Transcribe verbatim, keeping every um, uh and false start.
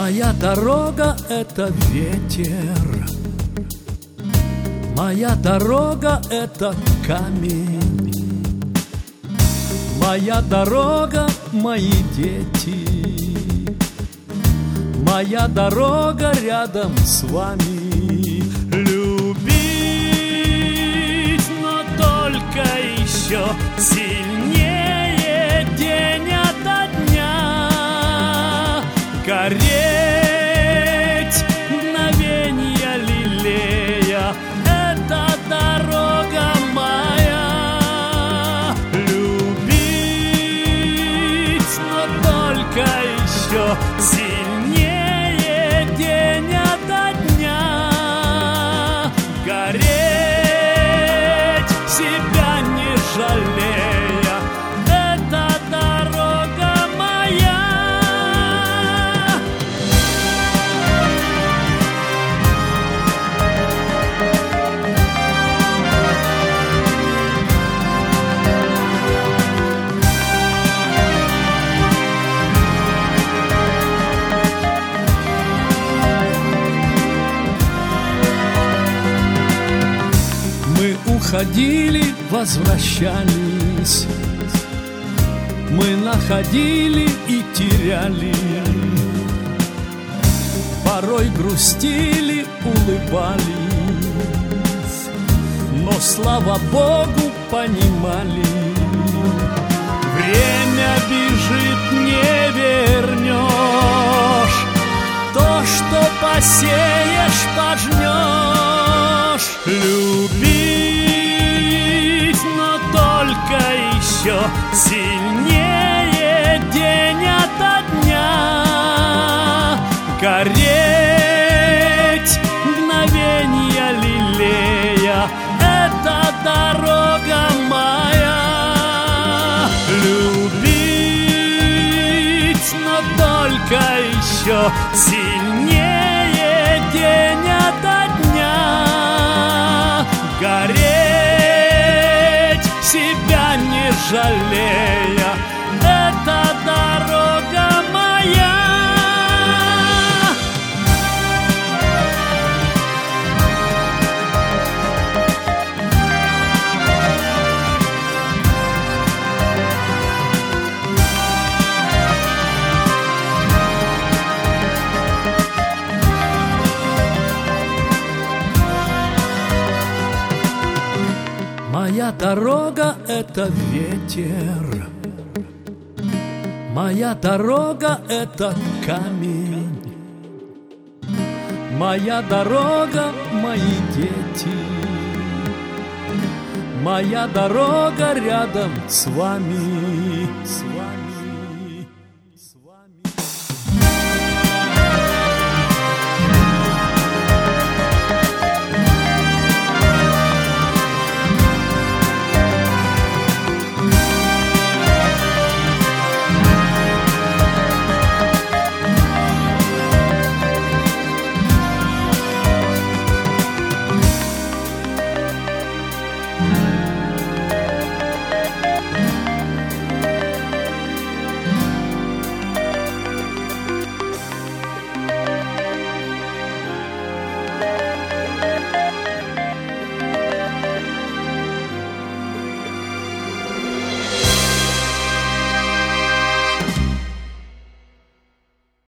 Моя дорога — это ветер, моя дорога — это камень, моя дорога — мои дети, моя дорога рядом с вами. Любить, но только еще сильнее день ото дня, гореть, мгновенья лелея, это дорога моя. Любить, но только еще сильнее день ото дня, гореть, себя не жалея, это дорога моя. Мы уходили, возвращались, мы находили и теряли, порой грустили, улыбались, но, слава Богу, понимали, время бежит, не вернешь, то, что посеешь, пожнешь. Любить, но только еще сильнее день ото дня, гореть, мгновенья лелея, это дорога моя. Любить, но только еще сильнее день ото дня, гореть, себя не жалея, это дорога моя. Моя дорога — это ветер, моя дорога — это камень, моя дорога — мои дети, моя дорога рядом с вами.